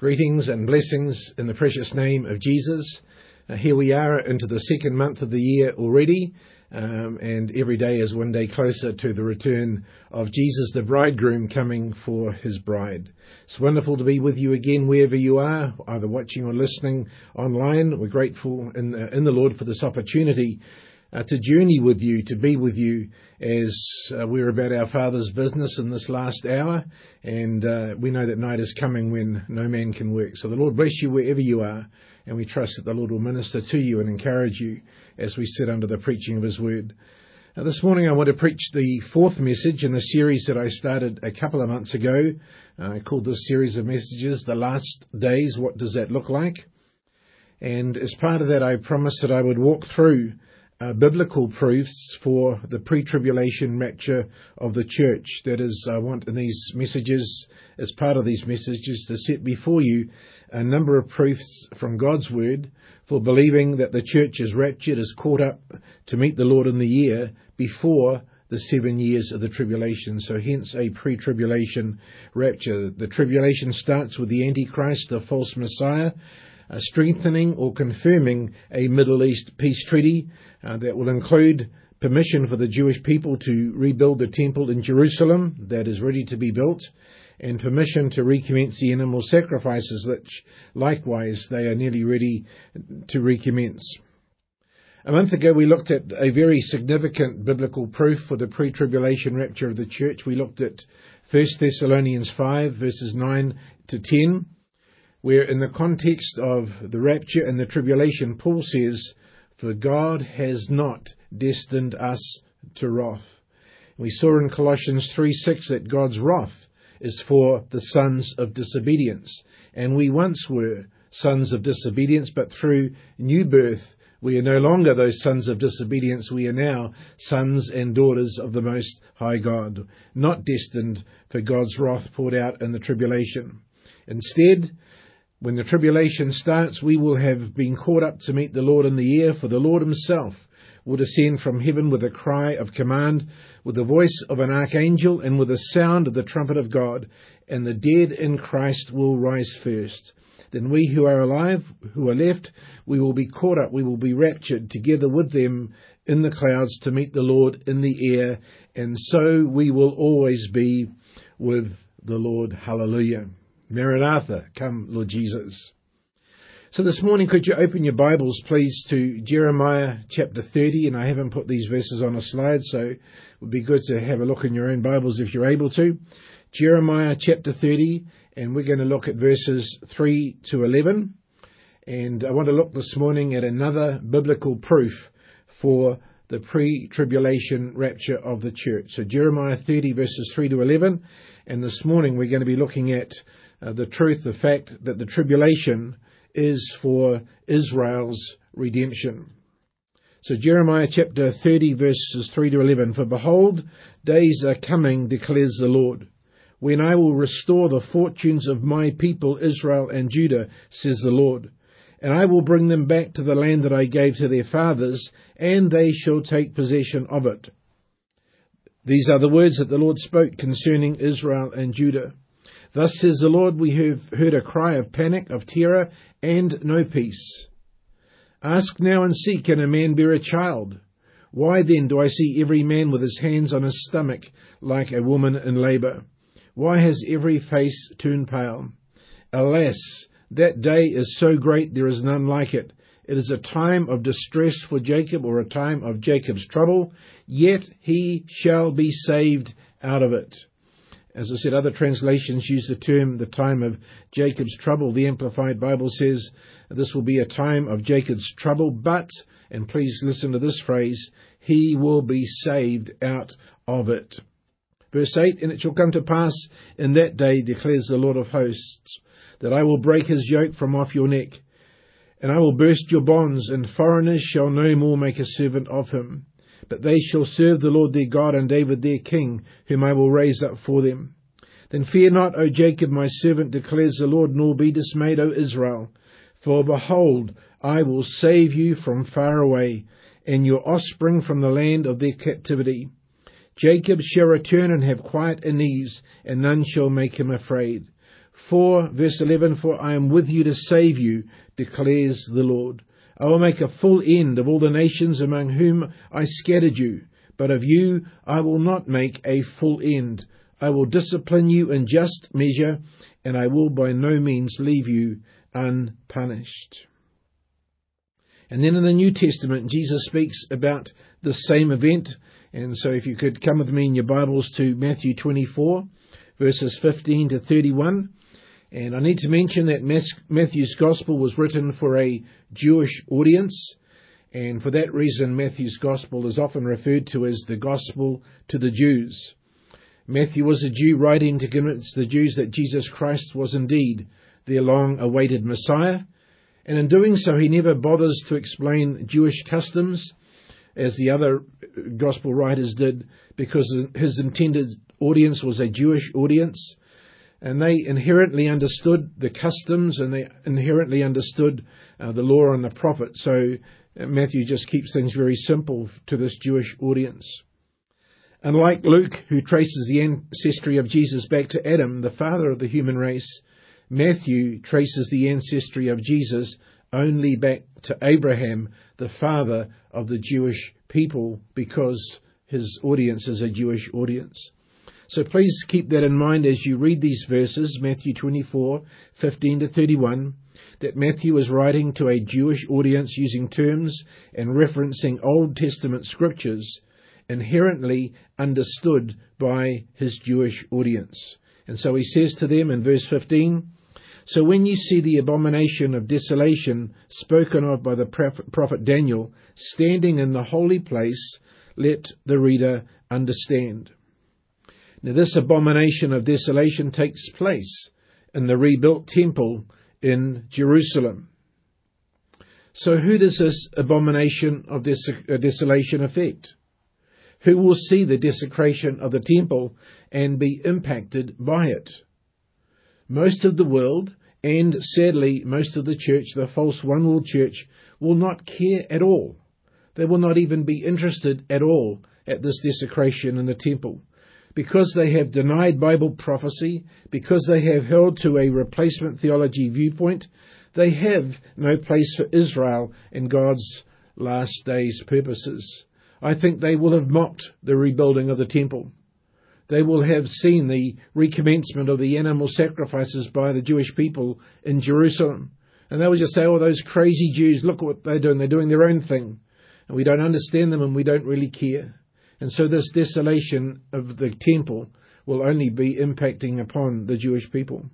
Greetings and blessings in the precious name of Jesus. Here we are into the second month of the year already, and every day is one day closer to the return of Jesus, the bridegroom, coming for his bride. It's wonderful to be with you again wherever you are, either watching or listening online. We're grateful in the Lord for this opportunity to journey with you, to be with you as we're about our Father's business in this last hour. And we know that night is coming when no man can work. So the Lord bless you wherever you are. And we trust that the Lord will minister to you and encourage you as we sit under the preaching of his word. This morning I want to preach the fourth message in the series that I started a couple of months ago. I called this series of messages, The Last Days. What does that look like? And as part of that, I promised that I would walk through biblical proofs for the pre-tribulation rapture of the church. That is, I want in these messages, as part of these messages, to set before you a number of proofs from God's word for believing that the church is raptured, is caught up to meet the Lord in the year before the 7 years of the tribulation. So hence a pre-tribulation rapture. The tribulation starts with the Antichrist, the false Messiah, strengthening or confirming a Middle East peace treaty that will include permission for the Jewish people to rebuild the temple in Jerusalem that is ready to be built, and permission to recommence the animal sacrifices, which likewise they are nearly ready to recommence. A month ago we looked at a very significant biblical proof for the pre-tribulation rapture of the church. We looked at 1 Thessalonians 5 verses 9 to 10. Where in the context of the rapture and the tribulation, Paul says, "For God has not destined us to wrath." We saw in Colossians 3:6 that God's wrath is for the sons of disobedience. And we once were sons of disobedience, but through new birth, we are no longer those sons of disobedience. We are now sons and daughters of the Most High God, not destined for God's wrath poured out in the tribulation. Instead, when the tribulation starts, we will have been caught up to meet the Lord in the air, for the Lord himself will descend from heaven with a cry of command, with the voice of an archangel, and with the sound of the trumpet of God, and the dead in Christ will rise first. Then we who are alive, who are left, we will be caught up, we will be raptured together with them in the clouds to meet the Lord in the air, and so we will always be with the Lord. Hallelujah. Maranatha, come Lord Jesus. So this morning, could you open your Bibles, please, to Jeremiah chapter 30, and I haven't put these verses on a slide, so it would be good to have a look in your own Bibles if you're able to. Jeremiah chapter 30, and we're going to look at verses 3 to 11, and I want to look this morning at another biblical proof for the pre-tribulation rapture of the church. So Jeremiah 30 verses 3 to 11, and this morning we're going to be looking at the truth, the fact that the tribulation is for Israel's redemption. So Jeremiah chapter 30 verses 3 to 11, "For behold, days are coming, declares the Lord, when I will restore the fortunes of my people Israel and Judah, says the Lord. And I will bring them back to the land that I gave to their fathers, and they shall take possession of it." These are the words that the Lord spoke concerning Israel and Judah. "Thus says the Lord, we have heard a cry of panic, of terror, and no peace. Ask now and see, can a man bear a child? Why then do I see every man with his hands on his stomach like a woman in labor? Why has every face turned pale? Alas, that day is so great there is none like it. It is a time of distress for Jacob, or a time of Jacob's trouble, yet he shall be saved out of it." As I said, other translations use the term the time of Jacob's trouble. The Amplified Bible says this will be a time of Jacob's trouble, but, and please listen to this phrase, he will be saved out of it. Verse 8, "And it shall come to pass in that day, declares the Lord of hosts, that I will break his yoke from off your neck, and I will burst your bonds, and foreigners shall no more make a servant of him. But they shall serve the Lord their God, and David their king, whom I will raise up for them. Then fear not, O Jacob, my servant, declares the Lord, nor be dismayed, O Israel. For behold, I will save you from far away, and your offspring from the land of their captivity. Jacob shall return and have quiet and ease, and none shall make him afraid. Verse 11, "For I am with you to save you, declares the Lord. I will make a full end of all the nations among whom I scattered you, but of you I will not make a full end. I will discipline you in just measure, and I will by no means leave you unpunished." And then in the New Testament, Jesus speaks about the same event. And so if you could come with me in your Bibles to Matthew 24, verses 15 to 31. And I need to mention that Matthew's Gospel was written for a Jewish audience. And for that reason, Matthew's Gospel is often referred to as the Gospel to the Jews. Matthew was a Jew writing to convince the Jews that Jesus Christ was indeed their long-awaited Messiah. And in doing so, he never bothers to explain Jewish customs, as the other Gospel writers did, because his intended audience was a Jewish audience. And they inherently understood the customs, and they inherently understood the law and the prophets. So Matthew just keeps things very simple to this Jewish audience. Unlike Luke, who traces the ancestry of Jesus back to Adam, the father of the human race, Matthew traces the ancestry of Jesus only back to Abraham, the father of the Jewish people, because his audience is a Jewish audience. So please keep that in mind as you read these verses, Matthew 24, 15 to 31, that Matthew is writing to a Jewish audience using terms and referencing Old Testament scriptures inherently understood by his Jewish audience. And so he says to them in verse 15, "So when you see the abomination of desolation spoken of by the prophet Daniel standing in the holy place, let the reader understand." Now this abomination of desolation takes place in the rebuilt temple in Jerusalem. So who does this abomination of desolation affect? Who will see the desecration of the temple and be impacted by it? Most of the world, and sadly most of the church, the false one-world church, will not care at all. They will not even be interested at all at this desecration in the temple. Because they have denied Bible prophecy, because they have held to a replacement theology viewpoint, they have no place for Israel in God's last days purposes. I think they will have mocked the rebuilding of the temple. They will have seen the recommencement of the animal sacrifices by the Jewish people in Jerusalem. And they will just say, "Oh, those crazy Jews, look what they're doing. They're doing their own thing. And we don't understand them and we don't really care." And so this desolation of the temple will only be impacting upon the Jewish people.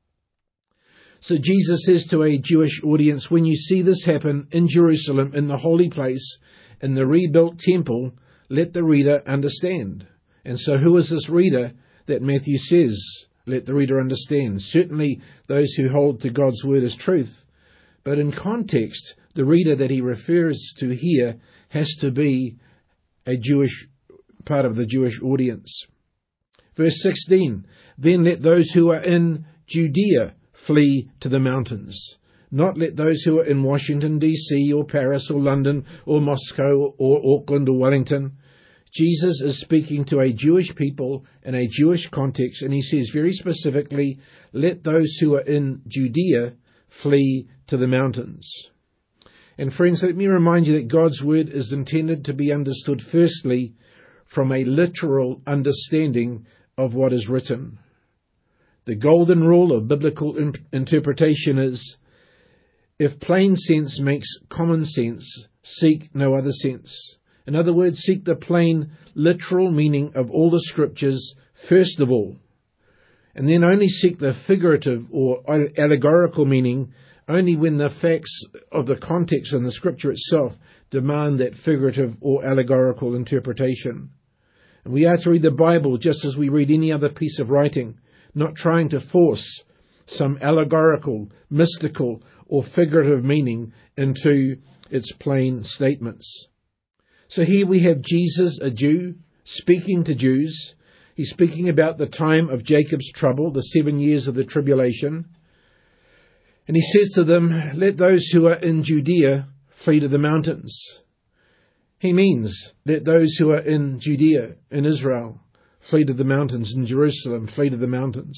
So Jesus says to a Jewish audience, when you see this happen in Jerusalem, in the holy place, in the rebuilt temple, let the reader understand. And so who is this reader that Matthew says, let the reader understand? Certainly those who hold to God's word as truth. But in context, the reader that he refers to here has to be a Jewish part of the Jewish audience. Verse 16, "Then let those who are in Judea flee to the mountains." Not let those who are in Washington, D.C., or Paris, or London, or Moscow, or Auckland, or Wellington. Jesus is speaking to a Jewish people in a Jewish context, and he says very specifically, let those who are in Judea flee to the mountains. And friends, let me remind you that God's word is intended to be understood firstly from a literal understanding of what is written. The golden rule of biblical interpretation is, if plain sense makes common sense, seek no other sense. In other words, seek the plain, literal meaning of all the scriptures first of all, and then only seek the figurative or allegorical meaning only when the facts of the context and the scripture itself demand that figurative or allegorical interpretation. And we are to read the Bible just as we read any other piece of writing, not trying to force some allegorical, mystical, or figurative meaning into its plain statements. So here we have Jesus, a Jew, speaking to Jews. He's speaking about the time of Jacob's trouble, the 7 years of the tribulation. And he says to them, let those who are in Judea flee to the mountains. He means, let those who are in Judea, in Israel, flee to the mountains, in Jerusalem, flee to the mountains.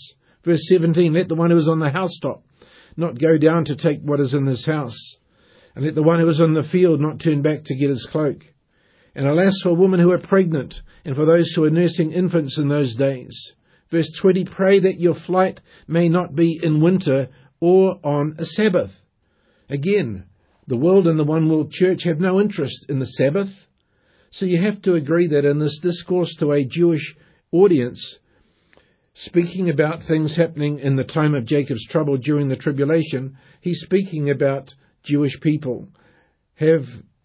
Verse 17, let the one who is on the housetop not go down to take what is in his house, and let the one who is in the field not turn back to get his cloak. And alas for women who are pregnant, and for those who are nursing infants in those days. Verse 20, pray that your flight may not be in winter or on a Sabbath. Again, the world and the One World Church have no interest in the Sabbath. So you have to agree that in this discourse to a Jewish audience, speaking about things happening in the time of Jacob's trouble during the tribulation, he's speaking about Jewish people. Pray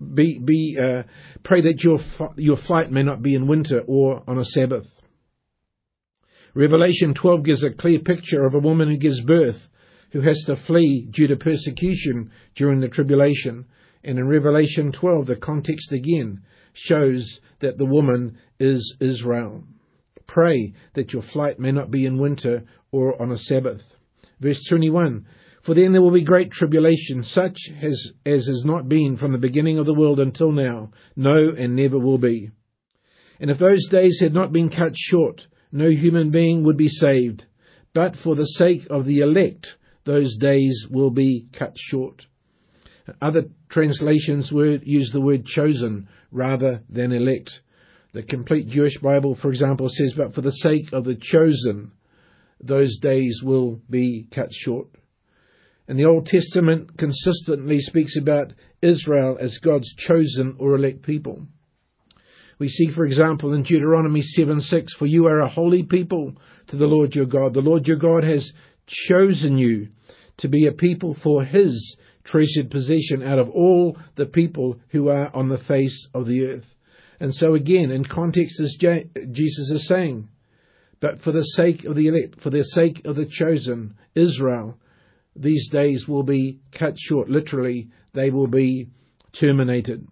that your flight may not be in winter or on a Sabbath. Revelation 12 gives a clear picture of a woman who gives birth, who has to flee due to persecution during the tribulation. And in Revelation 12, the context again shows that the woman is Israel. Pray that your flight may not be in winter or on a Sabbath. Verse 21, for then there will be great tribulation, such as has not been from the beginning of the world until now, no, and never will be. And if those days had not been cut short, no human being would be saved. But for the sake of the elect, those days will be cut short. Other translations use the word chosen rather than elect. The Complete Jewish Bible, for example, says, but for the sake of the chosen, those days will be cut short. And the Old Testament consistently speaks about Israel as God's chosen or elect people. We see, for example, in Deuteronomy 7:6, for you are a holy people to the Lord your God. The Lord your God has chosen you to be a people for his treasured possession out of all the people who are on the face of the earth. And so again, in context, as Jesus is saying, but for the sake of the elect, for the sake of the chosen, Israel, these days will be cut short. Literally, they will be terminated.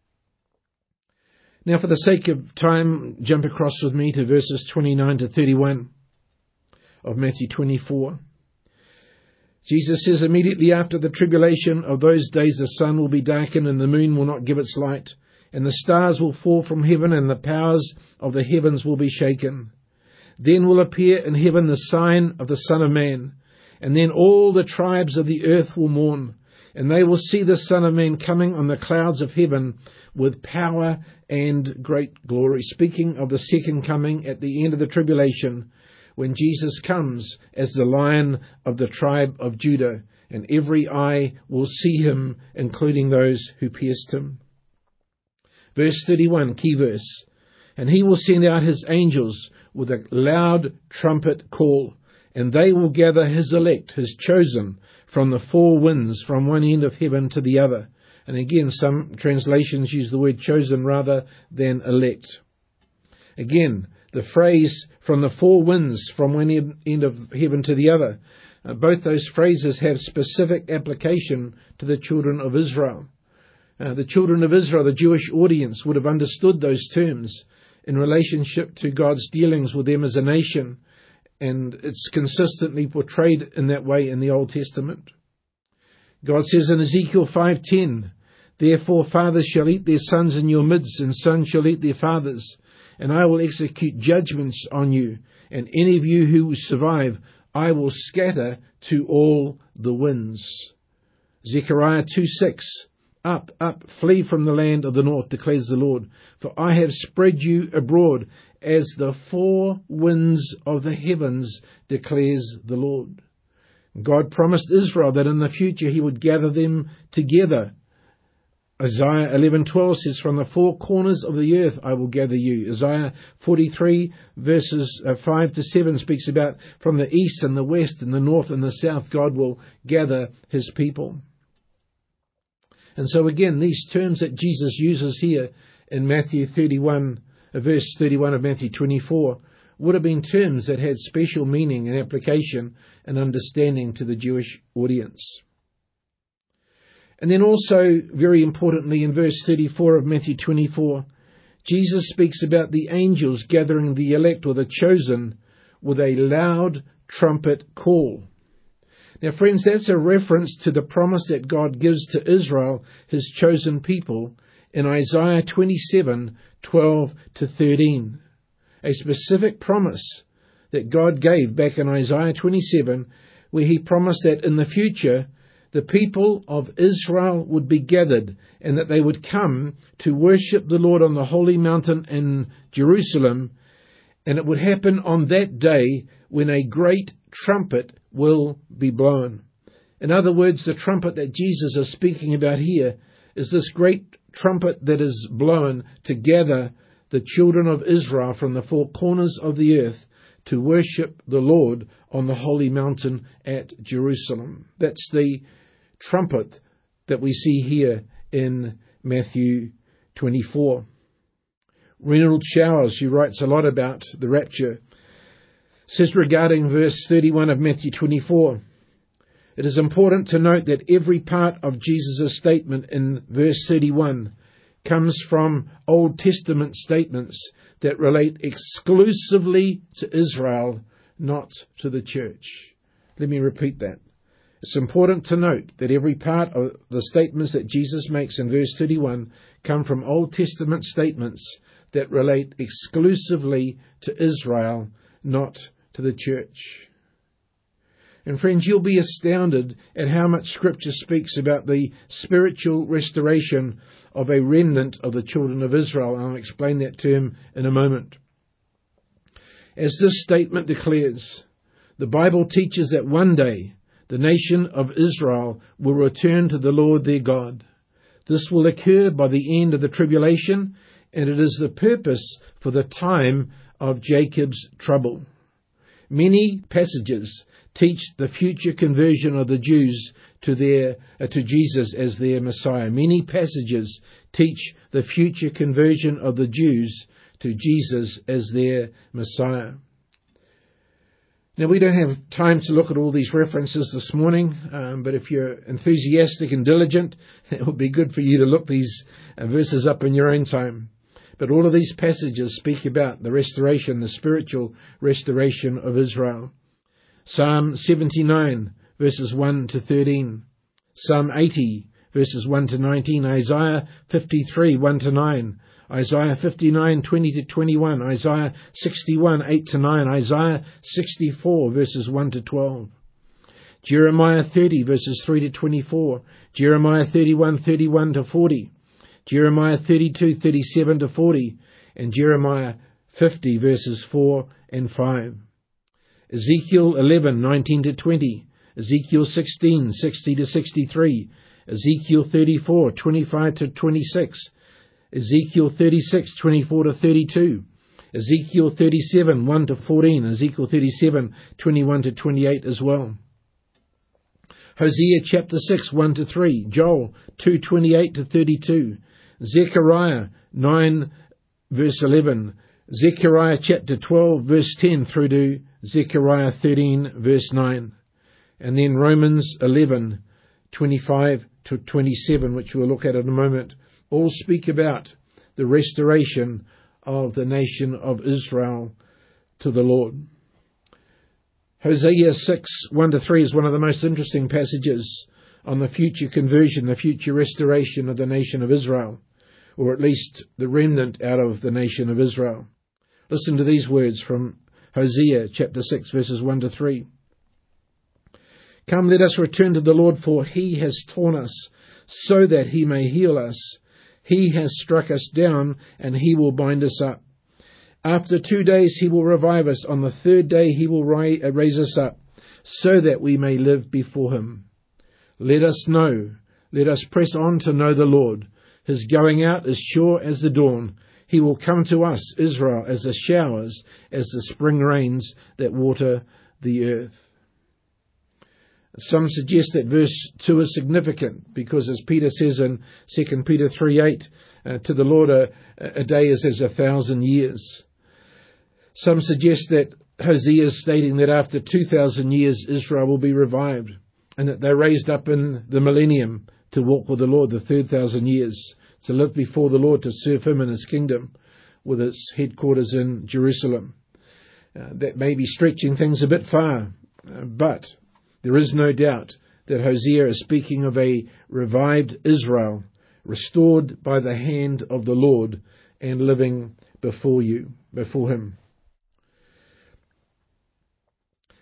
Now, for the sake of time, jump across with me to verses 29 to 31 of Matthew 24. Jesus says, immediately after the tribulation of those days, the sun will be darkened and the moon will not give its light, and the stars will fall from heaven and the powers of the heavens will be shaken. Then will appear in heaven the sign of the Son of Man, and then all the tribes of the earth will mourn, and they will see the Son of Man coming on the clouds of heaven with power and great glory. Speaking of the second coming at the end of the tribulation, when Jesus comes as the Lion of the tribe of Judah, and every eye will see him, including those who pierced him. Verse 31, key verse. And he will send out his angels with a loud trumpet call, and they will gather his elect, his chosen, from the four winds, from one end of heaven to the other. And again, some translations use the word chosen rather than elect. Again, the phrase from the four winds, from one end of heaven to the other. Both those phrases have specific application to the children of Israel. The children of Israel, the Jewish audience, would have understood those terms in relationship to God's dealings with them as a nation. And it's consistently portrayed in that way in the Old Testament. God says in Ezekiel 5:10, therefore fathers shall eat their sons in your midst, and sons shall eat their fathers. And I will execute judgments on you, and any of you who survive, I will scatter to all the winds. Zechariah 2:6, up, up, flee from the land of the north, declares the Lord, for I have spread you abroad as the four winds of the heavens, declares the Lord. God promised Israel that in the future he would gather them together. Isaiah 11:12 says, from the four corners of the earth I will gather you. Isaiah 43 verses 5 to 7 speaks about from the east and the west and the north and the south, God will gather his people. And so again, these terms that Jesus uses here in Matthew 31, verse 31 of Matthew 24, would have been terms that had special meaning and application and understanding to the Jewish audience. And then also, very importantly, in verse 34 of Matthew 24, Jesus speaks about the angels gathering the elect or the chosen with a loud trumpet call. Now, friends, that's a reference to the promise that God gives to Israel, his chosen people, in Isaiah 27:12 to 13. A specific promise that God gave back in Isaiah 27, where he promised that in the future the people of Israel would be gathered and that they would come to worship the Lord on the holy mountain in Jerusalem, and it would happen on that day when a great trumpet will be blown. In other words, the trumpet that Jesus is speaking about here is this great trumpet that is blown to gather the children of Israel from the four corners of the earth to worship the Lord on the holy mountain at Jerusalem. That's the trumpet that we see here in Matthew 24. Reynold Showers, who writes a lot about the rapture, says regarding verse 31 of Matthew 24, it is important to note that every part of Jesus' statement in verse 31 comes from Old Testament statements that relate exclusively to Israel, not to the church. Let me repeat that. It's important to note that every part of the statements that Jesus makes in verse 31 come from Old Testament statements that relate exclusively to Israel, not to the church. And friends, you'll be astounded at how much Scripture speaks about the spiritual restoration of a remnant of the children of Israel. I'll explain that term in a moment. As this statement declares, the Bible teaches that one day the nation of Israel will return to the Lord their God. This will occur by the end of the tribulation, and it is the purpose for the time of Jacob's trouble. Many passages teach the future conversion of the Jews to Jesus as their Messiah. Many passages teach the future conversion of the Jews to Jesus as their Messiah. Now, we don't have time to look at all these references this morning, but if you're enthusiastic and diligent, it would be good for you to look these verses up in your own time. But all of these passages speak about the restoration, the spiritual restoration of Israel. Psalm 79, verses 1 to 13. Psalm 80, verses 1 to 19. Isaiah 53, 1 to 9. Isaiah 59, 20 to 21. Isaiah 61, 8 to 9. Isaiah 64, verses 1 to 12. Jeremiah 30, verses 3 to 24. Jeremiah 31, 31 to 40. Jeremiah 32, 37 to 40. And Jeremiah 50, verses 4 and 5. Ezekiel 11, 19 to 20, Ezekiel 16, 60 to 63, Ezekiel 34, 25 to 26, Ezekiel 36, 24 to 32, Ezekiel 37, 1 to 14, Ezekiel 37, 21 to 28 as well. Hosea chapter 6, 1 to 3, Joel 2, 28 to 32, Zechariah 9, verse 11, Zechariah chapter 12, verse 10 through to Zechariah 13, verse 9. And then Romans 11, 25 to 27, which we'll look at in a moment, all speak about the restoration of the nation of Israel to the Lord. Hosea 6, 1 to 3 is one of the most interesting passages on the future conversion, the future restoration of the nation of Israel, or at least the remnant out of the nation of Israel. Listen to these words from Hosea chapter 6, verses 1 to 3. Come, let us return to the Lord, for he has torn us, so that he may heal us. He has struck us down, and he will bind us up. After 2 days he will revive us. On the third day he will raise us up, so that we may live before him. Let us know, let us press on to know the Lord. His going out is sure as the dawn. He will come to us, Israel, as the showers, as the spring rains that water the earth. Some suggest that verse 2 is significant because, as Peter says in 2 Peter 3:8, to the Lord a day is as 1,000 years. Some suggest that Hosea is stating that after 2,000 years Israel will be revived and that they're raised up in the millennium to walk with the Lord the 3,000 years, to live before the Lord, to serve him in his kingdom with its headquarters in Jerusalem. That may be stretching things a bit far, but there is no doubt that Hosea is speaking of a revived Israel, restored by the hand of the Lord and living before him.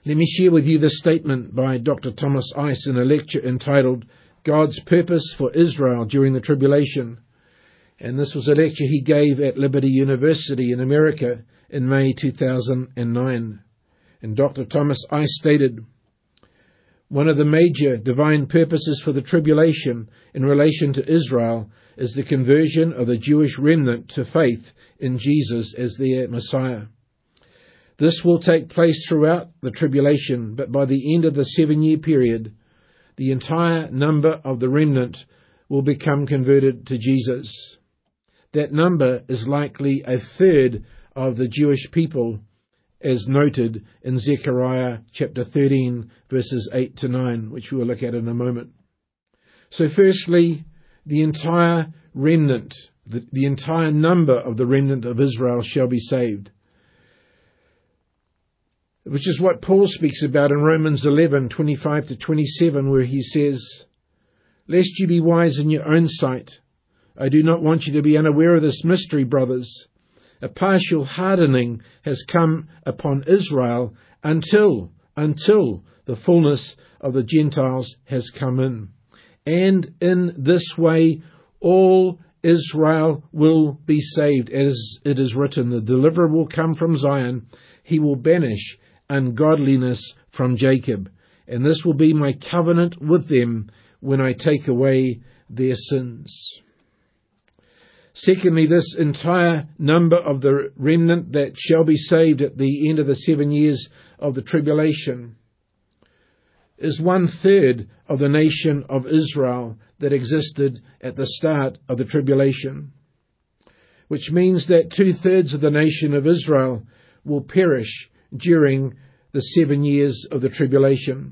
Let me share with you this statement by Dr. Thomas Ice in a lecture entitled God's Purpose for Israel During the Tribulation. And this was a lecture he gave at Liberty University in America in May 2009. And Dr. Thomas Ice stated, "One of the major divine purposes for the tribulation in relation to Israel is the conversion of the Jewish remnant to faith in Jesus as their Messiah. This will take place throughout the tribulation, but by the end of the 7-year period, the entire number of the remnant will become converted to Jesus. That number is likely a third of the Jewish people, as noted in Zechariah chapter 13, verses 8 to 9, which we'll look at in a moment. So firstly, the entire remnant, the entire number of the remnant of Israel shall be saved, which is what Paul speaks about in Romans 11, 25 to 27, where he says, "Lest you be wise in your own sight, I do not want you to be unaware of this mystery, brothers. A partial hardening has come upon Israel until the fullness of the Gentiles has come in. And in this way all Israel will be saved, as it is written, the deliverer will come from Zion, he will banish ungodliness from Jacob, and this will be my covenant with them when I take away their sins." Secondly, this entire number of the remnant that shall be saved at the end of the 7 years of the tribulation is 1/3 of the nation of Israel that existed at the start of the tribulation, which means that 2/3 of the nation of Israel will perish during the 7 years of the tribulation.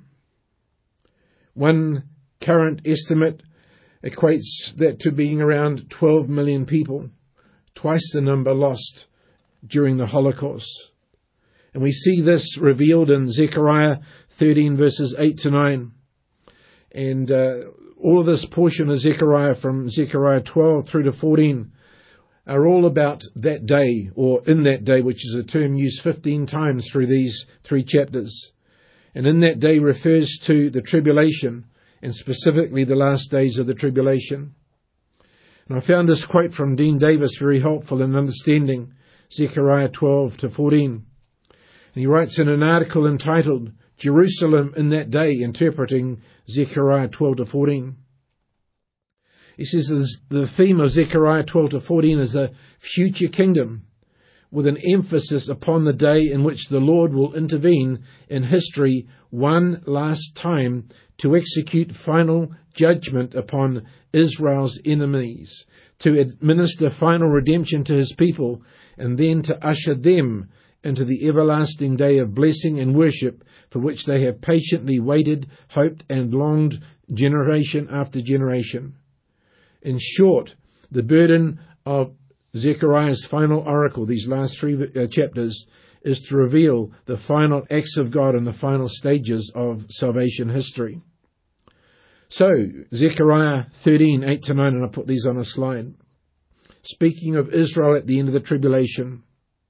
One current estimate equates that to being around 12 million people, twice the number lost during the Holocaust. And we see this revealed in Zechariah 13 verses 8 to 9. And all of this portion of Zechariah from Zechariah 12 through to 14 are all about that day, or in that day, which is a term used 15 times through these 3 chapters. And in that day refers to the tribulation, and specifically the last days of the tribulation. And I found this quote from Dean Davis very helpful in understanding Zechariah 12 to 14. And he writes in an article entitled Jerusalem in That Day, interpreting Zechariah 12 to 14. He says the theme of Zechariah 12 to 14 is a future kingdom, with an emphasis upon the day in which the Lord will intervene in history one last time to execute final judgment upon Israel's enemies, to administer final redemption to his people, and then to usher them into the everlasting day of blessing and worship for which they have patiently waited, hoped, and longed generation after generation. In short, the burden of Zechariah's final oracle, these last 3 chapters, is to reveal the final acts of God and the final stages of salvation history. So, Zechariah 13, 8 to 9, and I put these on a slide. Speaking of Israel at the end of the tribulation,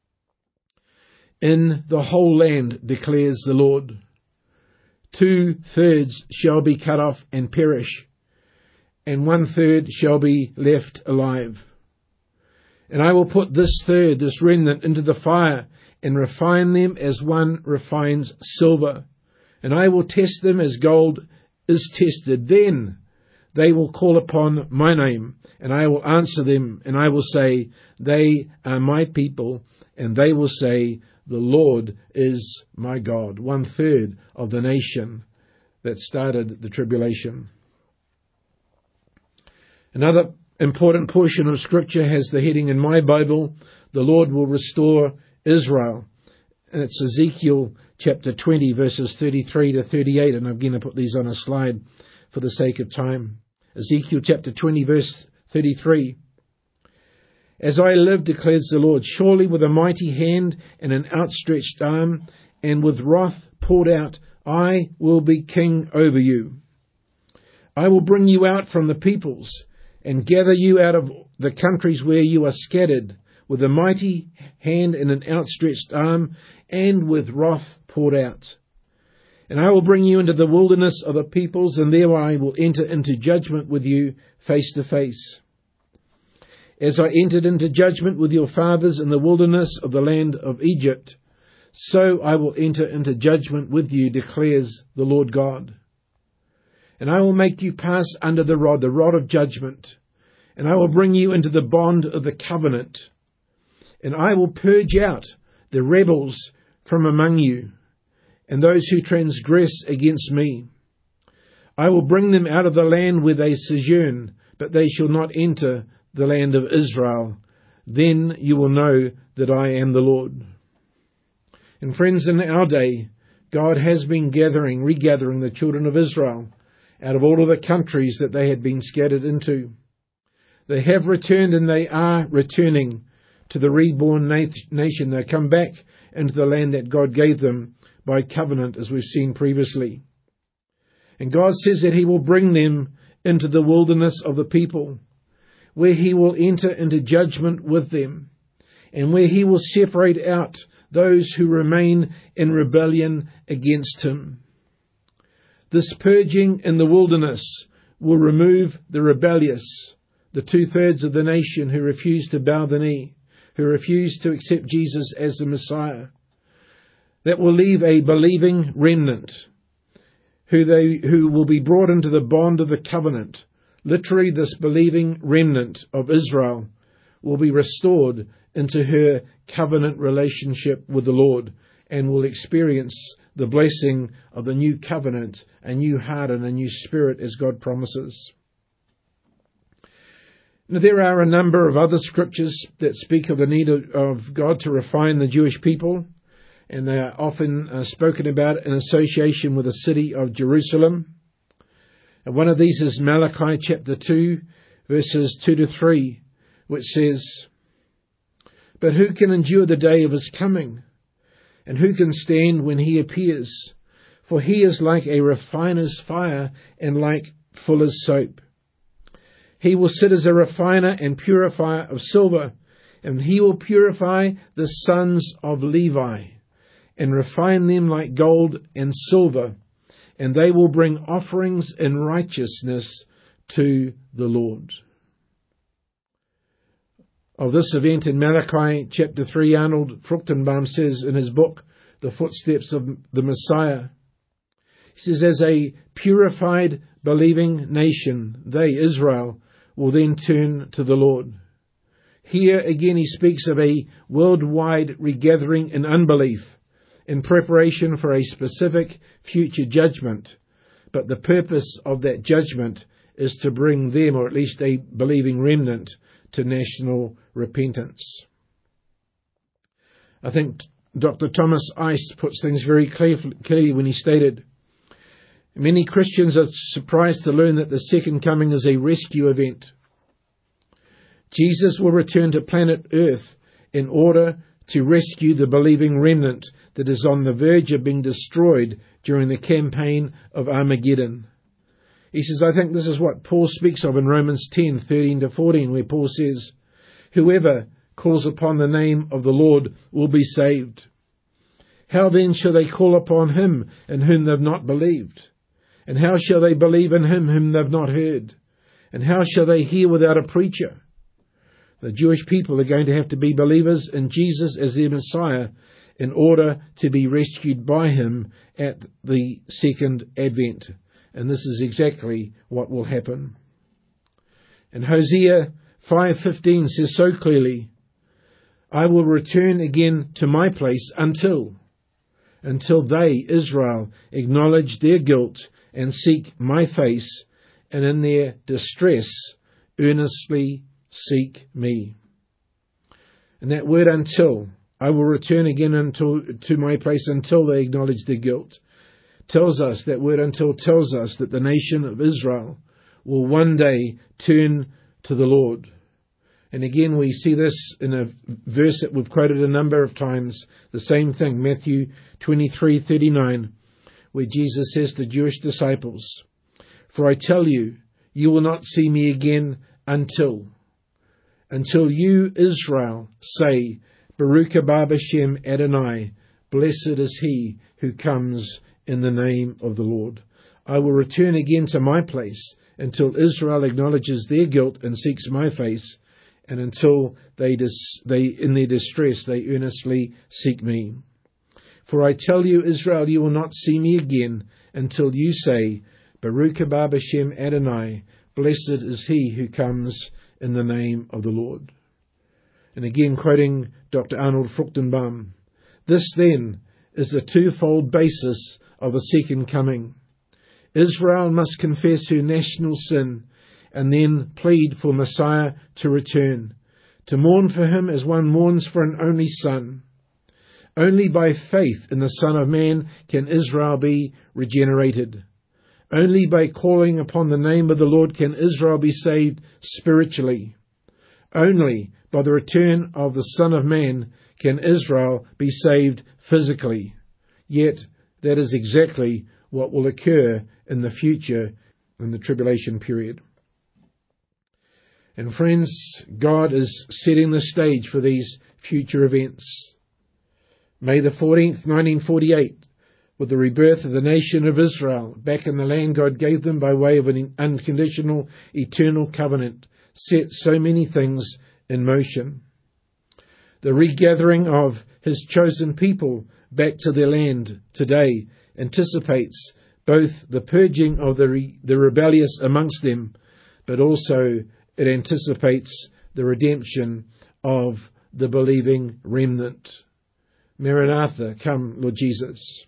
"In the whole land, declares the Lord, 2/3 shall be cut off and perish, and 1/3 shall be left alive. And I will put this third, this remnant, into the fire, and refine them as one refines silver. And I will test them as gold is tested. Then they will call upon my name, and I will answer them, and I will say, they are my people, and they will say, the Lord is my God." 1/3 of the nation that started the tribulation. Another important portion of Scripture has the heading in my Bible, "The Lord will restore Israel." And it's Ezekiel chapter 20, verses 33 to 38. And I'm going to put these on a slide for the sake of time. Ezekiel chapter 20, verse 33. "As I live, declares the Lord, surely with a mighty hand and an outstretched arm, and with wrath poured out, I will be king over you. I will bring you out from the peoples, and gather you out of the countries where you are scattered, with a mighty hand and an outstretched arm, and with wrath poured out. And I will bring you into the wilderness of the peoples, and there I will enter into judgment with you face to face. As I entered into judgment with your fathers in the wilderness of the land of Egypt, so I will enter into judgment with you, declares the Lord God. And I will make you pass under the rod of judgment, and I will bring you into the bond of the covenant, and I will purge out the rebels from among you, and those who transgress against me. I will bring them out of the land where they sojourn, but they shall not enter the land of Israel. Then you will know that I am the Lord. And friends, in our day, God has been regathering the children of Israel out of all of the countries that they had been scattered into. They have returned, and they are returning to the reborn nation. They come back into the land that God gave them by covenant, as we've seen previously. And God says that He will bring them into the wilderness of the people, where He will enter into judgment with them, and where He will separate out those who remain in rebellion against Him. This purging in the wilderness will remove the rebellious, the 2/3 of the nation who refuse to bow the knee, who refuse to accept Jesus as the Messiah. That will leave a believing remnant who will be brought into the bond of the covenant. Literally, this believing remnant of Israel will be restored into her covenant relationship with the Lord, and will experience the blessing of the new covenant, a new heart and a new spirit, as God promises. Now, there are a number of other scriptures that speak of the need of God to refine the Jewish people, and they are often spoken about in association with the city of Jerusalem. And one of these is Malachi chapter 2, verses 2 to 3, which says, "But who can endure the day of His coming? And who can stand when He appears? For He is like a refiner's fire and like fuller's soap. He will sit as a refiner and purifier of silver, and He will purify the sons of Levi, and refine them like gold and silver, and they will bring offerings in righteousness to the Lord." Of this event in Malachi chapter 3, Arnold Fruchtenbaum says in his book, The Footsteps of the Messiah, he says, as a purified, believing nation, they, Israel, will then turn to the Lord. Here again he speaks of a worldwide regathering in unbelief, in preparation for a specific future judgment. But the purpose of that judgment is to bring them, or at least a believing remnant, to national repentance. I think Dr. Thomas Ice puts things very clearly when he stated, "Many Christians are surprised to learn that the second coming is a rescue event. Jesus will return to planet Earth in order to rescue the believing remnant that is on the verge of being destroyed during the campaign of Armageddon." He says, I think this is what Paul speaks of in Romans 10, 13 to 14, where Paul says, "Whoever calls upon the name of the Lord will be saved. How then shall they call upon Him in whom they have not believed? And how shall they believe in Him whom they have not heard? And how shall they hear without a preacher?" The Jewish people are going to have to be believers in Jesus as their Messiah in order to be rescued by Him at the second advent. And this is exactly what will happen. And Hosea 5:15 says so clearly, "I will return again to my place until they, Israel, acknowledge their guilt and seek my face, and in their distress earnestly seek me." And that word "until," I will return again to my place until they acknowledge their guilt, that word "until" tells us that the nation of Israel will one day turn to the Lord. And again, we see this in a verse that we've quoted a number of times, the same thing, Matthew 23:39, where Jesus says to Jewish disciples, "For I tell you, you will not see me again until you, Israel, say, Baruch haba Hashem Adonai, blessed is He who comes in the name of the Lord. I will return again to my place until Israel acknowledges their guilt and seeks my face, and until they in their distress they earnestly seek me. For I tell you, Israel, you will not see me again until you say, Baruch haba b'shem Adonai, blessed is he who comes in the name of the Lord. And again, quoting Dr. Arnold Fruchtenbaum, this then is the twofold basis of the second coming. Israel must confess her national sin and then plead for Messiah to return, to mourn for him as one mourns for an only son. Only by faith in the Son of Man can Israel be regenerated. Only by calling upon the name of the Lord can Israel be saved spiritually. Only by the return of the Son of Man can Israel be saved physically. Yet that is exactly what will occur in the future in the tribulation period. And friends, God is setting the stage for these future events. May the 14th, 1948, with the rebirth of the nation of Israel back in the land God gave them by way of an unconditional, eternal covenant, set so many things in motion. The regathering of his chosen people back to their land today anticipates both the purging of the rebellious amongst them, but also it anticipates the redemption of the believing remnant. Maranatha, come, Lord Jesus.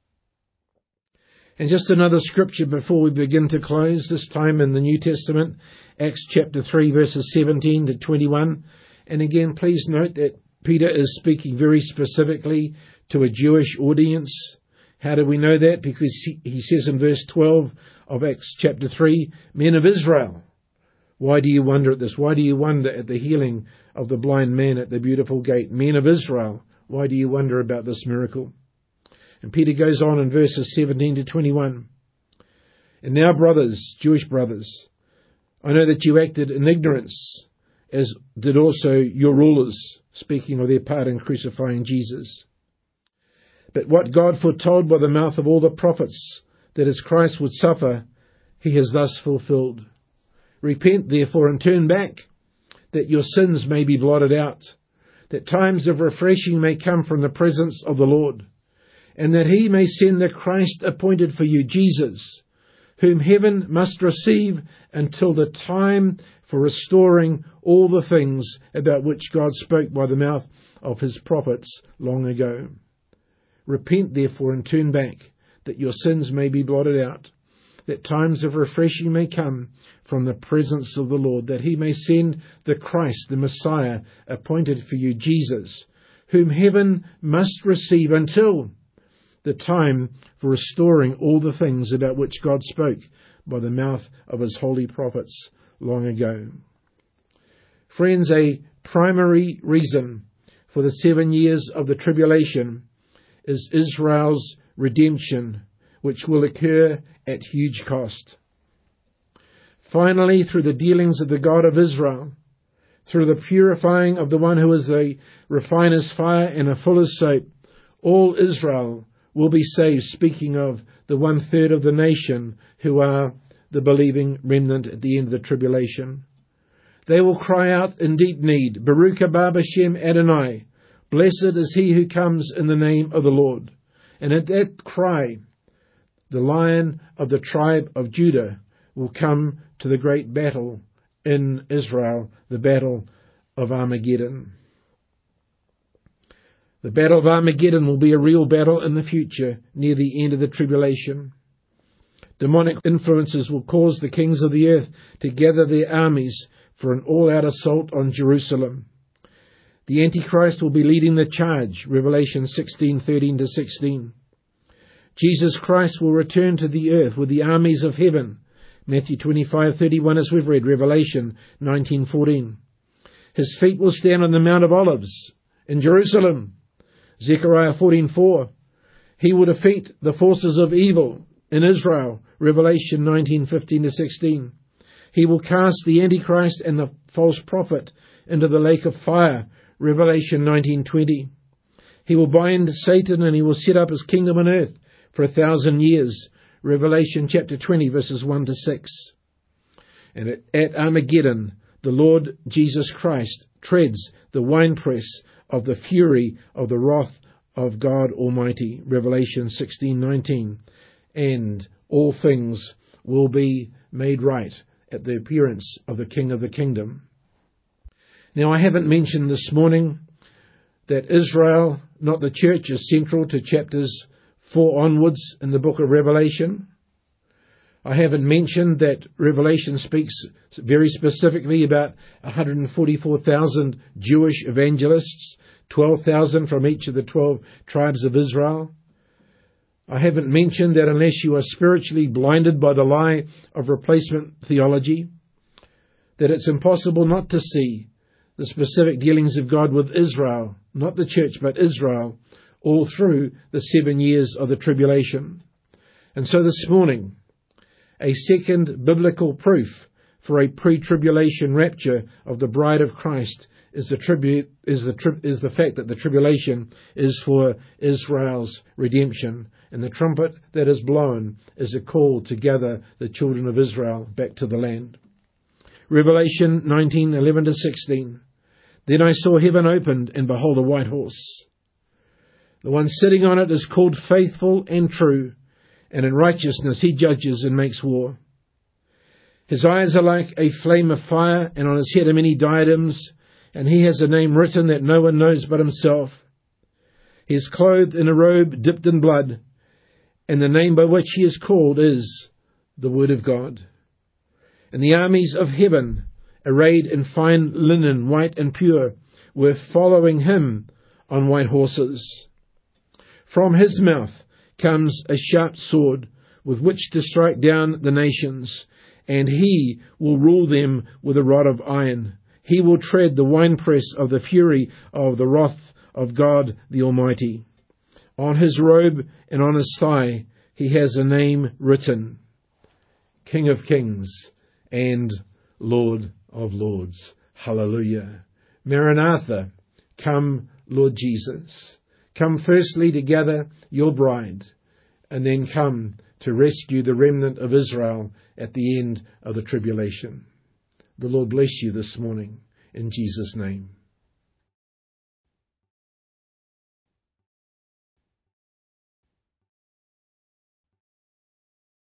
And just another scripture before we begin to close, this time in the New Testament, Acts chapter 3, verses 17 to 21. And again, please note that Peter is speaking very specifically to a Jewish audience. How do we know that? Because he says in verse 12 of Acts chapter 3, men of Israel, why do you wonder at this? Why do you wonder at the healing of the blind man at the beautiful gate? Men of Israel, why do you wonder about this miracle? And Peter goes on in verses 17 to 21. And now, brothers, Jewish brothers, I know that you acted in ignorance, as did also your rulers, speaking of their part in crucifying Jesus. But what God foretold by the mouth of all the prophets, that as Christ would suffer, he has thus fulfilled. Repent, therefore, and turn back, that your sins may be blotted out, that times of refreshing may come from the presence of the Lord, and that he may send the Christ appointed for you, Jesus, whom heaven must receive until the time for restoring all the things about which God spoke by the mouth of his prophets long ago. Repent, therefore, and turn back, that your sins may be blotted out, that times of refreshing may come from the presence of the Lord, that he may send the Christ, the Messiah, appointed for you, Jesus, whom heaven must receive until the time for restoring all the things about which God spoke by the mouth of his holy prophets long ago. Friends, a primary reason for the 7 years of the tribulation is Israel's redemption, which will occur at huge cost. Finally, through the dealings of the God of Israel, through the purifying of the one who is a refiner's fire and a fuller's soap, all Israel will be saved, speaking of the 1/3 of the nation who are the believing remnant at the end of the tribulation. They will cry out in deep need, Baruch haba b'shem Adonai, blessed is he who comes in the name of the Lord. And at that cry, the Lion of the tribe of Judah will come to the great battle in Israel, the battle of Armageddon. The battle of Armageddon will be a real battle in the future, near the end of the tribulation. Demonic influences will cause the kings of the earth to gather their armies for an all-out assault on Jerusalem. The Antichrist will be leading the charge, Revelation 16:13 to 16. Jesus Christ will return to the earth with the armies of heaven, Matthew 25:31 as we've read, Revelation 19:14. His feet will stand on the Mount of Olives in Jerusalem, Zechariah 14:4. He will defeat the forces of evil in Israel, Revelation 19:15 to 16. He will cast the Antichrist and the false prophet into the lake of fire, Revelation 19:20. He will bind Satan and he will set up his kingdom on earth, for 1,000 years. Revelation chapter 20, verses 1 to 6. And at Armageddon, the Lord Jesus Christ treads the winepress of the fury of the wrath of God Almighty. Revelation 16:19. And all things will be made right at the appearance of the King of the Kingdom. Now, I haven't mentioned this morning that Israel, not the church, is central to chapters 4 onwards in the book of Revelation. I haven't mentioned that Revelation speaks very specifically about 144,000 Jewish evangelists, 12,000 from each of the 12 tribes of Israel. I haven't mentioned that unless you are spiritually blinded by the lie of replacement theology, that it's impossible not to see the specific dealings of God with Israel, not the church, but Israel, all through the 7 years of the tribulation. And so this morning, a second biblical proof for a pre-tribulation rapture of the bride of Christ is the fact that the tribulation is for Israel's redemption, and the trumpet that is blown is a call to gather the children of Israel back to the land. Revelation 19:11 to 16. Then I saw heaven opened, and behold, a white horse. The one sitting on it is called Faithful and True, and in righteousness he judges and makes war. His eyes are like a flame of fire, and on his head are many diadems, and he has a name written that no one knows but himself. He is clothed in a robe dipped in blood, and the name by which he is called is the Word of God. And the armies of heaven, arrayed in fine linen, white and pure, were following him on white horses. From his mouth comes a sharp sword, with which to strike down the nations, and he will rule them with a rod of iron. He will tread the winepress of the fury of the wrath of God the Almighty. On his robe and on his thigh he has a name written, King of Kings and Lord of Lords. Hallelujah. Maranatha, come, Lord Jesus. Come firstly to gather your bride, and then come to rescue the remnant of Israel at the end of the tribulation. The Lord bless you this morning in Jesus' name.